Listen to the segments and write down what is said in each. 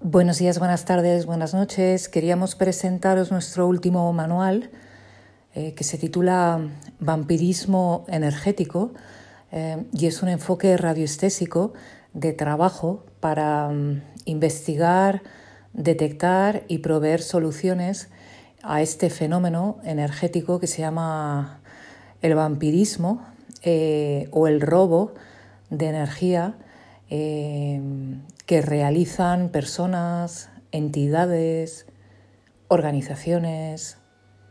Buenos días, buenas tardes, buenas noches. Queríamos presentaros nuestro último manual que se titula Vampirismo energético y es un enfoque radioestésico de trabajo para investigar, detectar y proveer soluciones a este fenómeno energético que se llama el vampirismo o el robo de energía que realizan personas, entidades, organizaciones,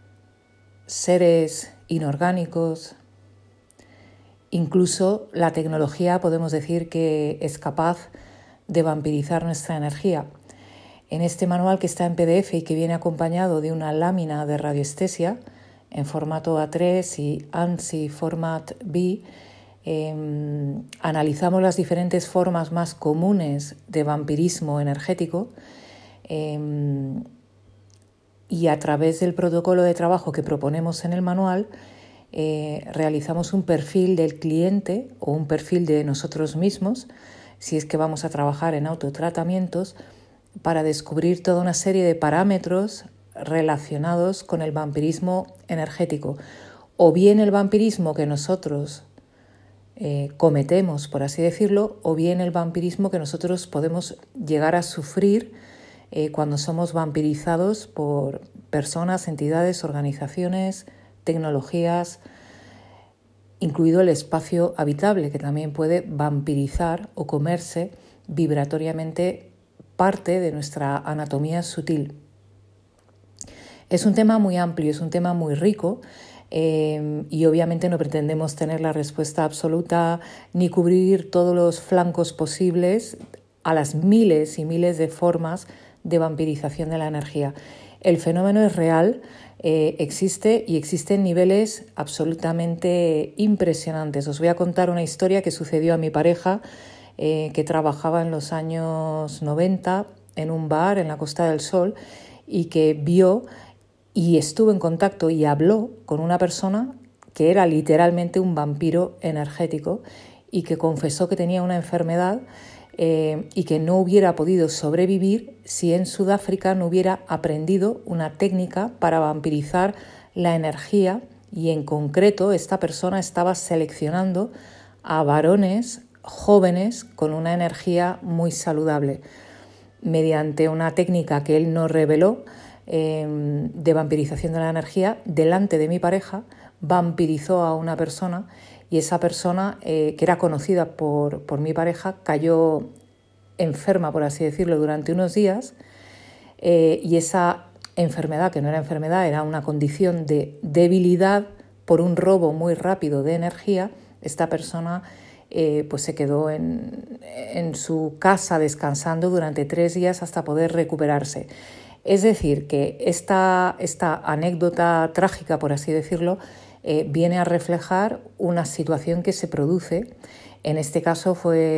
seres inorgánicos. Incluso la tecnología podemos decir que es capaz de vampirizar nuestra energía. En este manual, que está en PDF y que viene acompañado de una lámina de radiestesia en formato A3 y ANSI Format B, analizamos las diferentes formas más comunes de vampirismo energético y a través del protocolo de trabajo que proponemos en el manual realizamos un perfil del cliente o un perfil de nosotros mismos, si es que vamos a trabajar en autotratamientos, para descubrir toda una serie de parámetros relacionados con el vampirismo energético, o bien el vampirismo que nosotros cometemos, por así decirlo, o bien el vampirismo que nosotros podemos llegar a sufrir cuando somos vampirizados por personas, entidades, organizaciones, tecnologías, incluido el espacio habitable, que también puede vampirizar o comerse vibratoriamente parte de nuestra anatomía sutil. Es un tema muy amplio, es un tema muy rico. Y obviamente no pretendemos tener la respuesta absoluta ni cubrir todos los flancos posibles a las miles y miles de formas de vampirización de la energía. El fenómeno es real, existe y existe en niveles absolutamente impresionantes. Os voy a contar una historia que sucedió a mi pareja, que trabajaba en los años 90 en un bar en la Costa del Sol y que vio y estuvo en contacto y habló con una persona que era literalmente un vampiro energético y que confesó que tenía una enfermedad y que no hubiera podido sobrevivir si en Sudáfrica no hubiera aprendido una técnica para vampirizar la energía, y en concreto esta persona estaba seleccionando a varones jóvenes con una energía muy saludable mediante una técnica que él no reveló de vampirización de la energía. Delante de mi pareja vampirizó a una persona y esa persona, que era conocida por mi pareja, cayó enferma, por así decirlo, durante unos días, y esa enfermedad, que no era enfermedad, era una condición de debilidad por un robo muy rápido de energía. Esta persona pues se quedó en su casa descansando durante 3 días hasta poder recuperarse. Es decir, que esta anécdota trágica, por así decirlo, viene a reflejar una situación que se produce. En este caso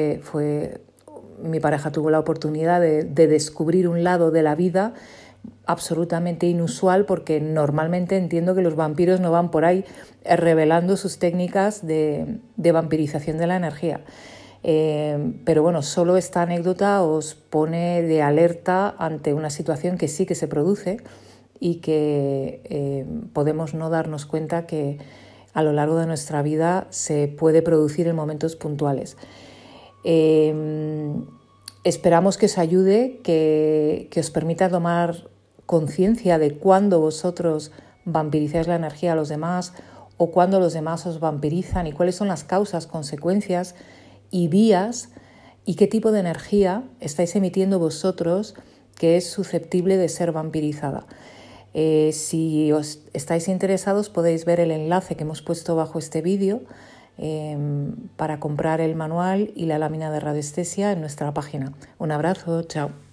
mi pareja tuvo la oportunidad de descubrir un lado de la vida absolutamente inusual, porque normalmente entiendo que los vampiros no van por ahí revelando sus técnicas de vampirización de la energía. Pero bueno, solo esta anécdota os pone de alerta ante una situación que sí que se produce y que podemos no darnos cuenta que a lo largo de nuestra vida se puede producir en momentos puntuales. Esperamos que os ayude, que os permita tomar conciencia de cuándo vosotros vampirizáis la energía a los demás o cuándo los demás os vampirizan, y cuáles son las causas, consecuencias y vías, y qué tipo de energía estáis emitiendo vosotros que es susceptible de ser vampirizada. Si os estáis interesados, podéis ver el enlace que hemos puesto bajo este vídeo para comprar el manual y la lámina de radiestesia en nuestra página. Un abrazo, chao.